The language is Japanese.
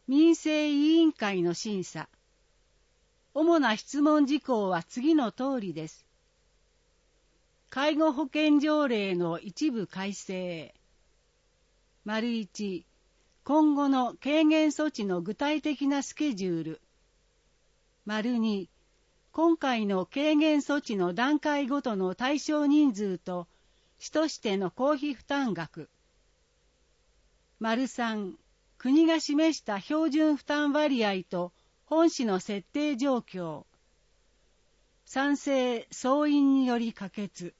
民生委員会の審査。主な質問事項は次の通りです。介護保険条例の一部改正。1、今後の軽減措置の具体的なスケジュール。2、今回の軽減措置の段階ごとの対象人数と市としての公費負担額。3、国が示した標準負担割合と本市の設定状況。賛成総員により可決。